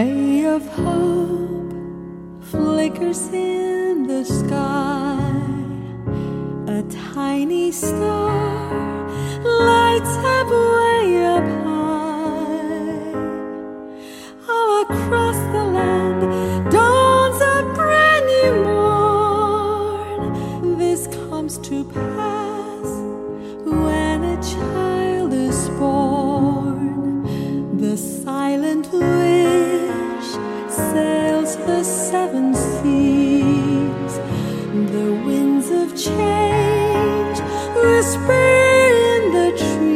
ray of hope flickers in the sky. A tiny star lights up way up high. All across the land dawns a brand new morn. This comes to pass when a child is born. The silent wish sails the seven seas. The winds of change whisper in the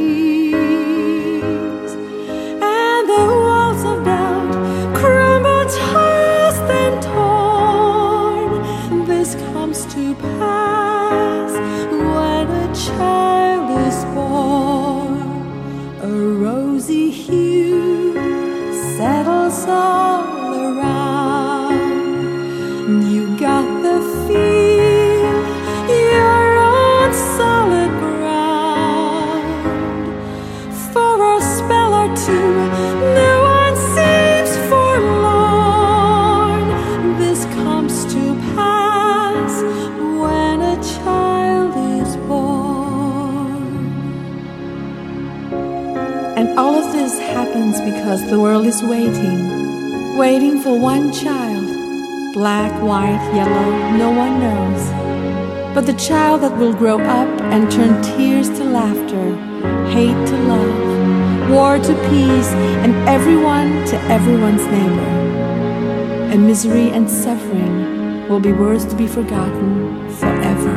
trees, and the walls of doubt crumble tossed and torn. This comes to pass when a child is born. A rosy hue settles all around. You got the feel you're on solid ground. For a spell or two, no one seems forlorn. This comes to pass when a child is born. And all of this happens because the world is waiting for one child. Black, white, yellow, no one knows. But the child that will grow up and turn tears to laughter, hate to love, war to peace, and everyone to everyone's neighbor. And misery and suffering will be words to be forgotten forever.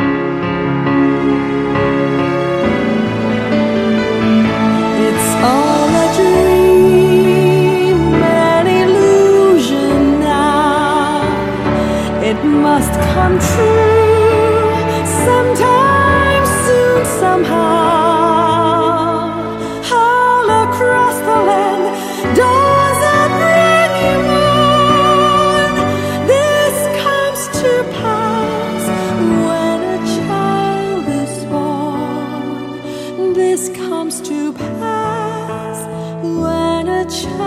It's all a dream, an illusion now. It must come true sometime soon, somehow. All across the land dawns a brand new morn. This comes to pass when a child is born. This comes to pass when a child